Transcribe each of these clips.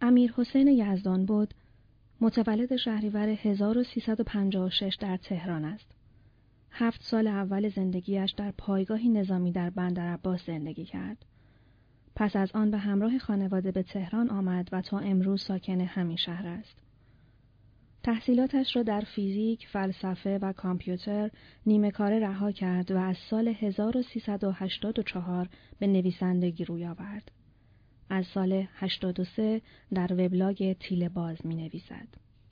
امیرحسین یزدانبد متولد شهریور 1356 در تهران است. 7 سال اول زندگیش در پایگاهی نظامی در بندرعباس زندگی کرد. پس از آن به همراه خانواده به تهران آمد و تا امروز ساکن همین شهر است. تحصیلاتش را در فیزیک، فلسفه و کامپیوتر نیمه کاره رها کرد و از سال 1384 به نویسندگی روی آورد. از سال 83 در وبلاگ تیله باز می نویسد.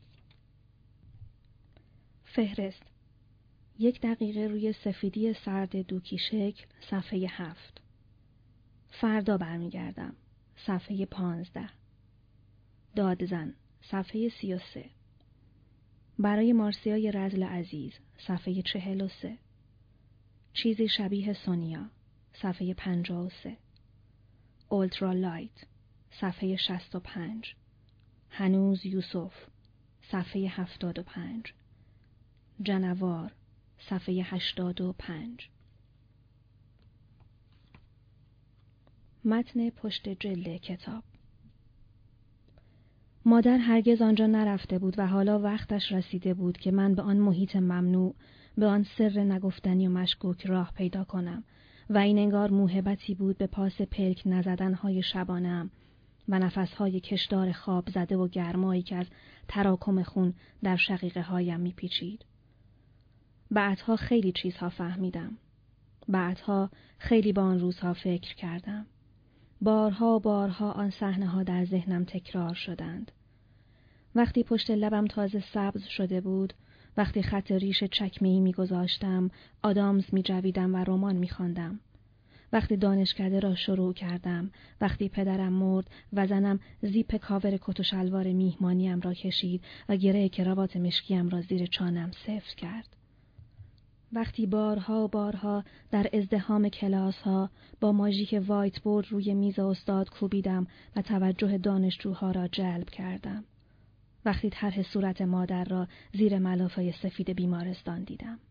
فهرست 1 دقیقه روی سفیدی سرد دوکی شکل صفحه 7. فردا برمیگردم صفحه 15. دادزن صفحه 33. برای مارسیای رذل عزیز صفحه 43. چیزی شبیه سونیا صفحه 53. اولترا لایت صفحه 65. هنوز یوسف صفحه 75. جنوار صفحه 85. متن پشت جلد کتاب. مادر هرگز آنجا نرفته بود و حالا وقتش رسیده بود که من به آن محیط ممنوع، به آن سر نگفتنی و مشکوک راه پیدا کنم و این انگار موهبتی بود به پاس پلک نزدنهای شبانه‌ام و نفسهای کشدار خواب زده و گرمایی که از تراکم خون در شقیقه هایم میپیچید. بعدها خیلی چیزها فهمیدم. بعدها خیلی به آن روزها فکر کردم. بارها و بارها آن صحنه‌ها در ذهنم تکرار شدند. وقتی پشت لبم تازه سبز شده بود، وقتی خط ریش چکمه‌ای می‌گذاشتم، آدامز می‌جویدم و رمان می‌خواندم. وقتی دانشکده را شروع کردم، وقتی پدرم مرد و زنم زیپ کاور کت و شلوار میهمانیم را کشید و گره کراوات مشکیم را زیر چانم سفت کرد. وقتی بارها و بارها در ازدحام کلاس‌ها با ماژیک وایت بورد روی میز استاد کوبیدم و توجه دانشجوها را جلب کردم. وقتی طرح صورت مادر را زیر ملافه سفید بیمارستان دیدم.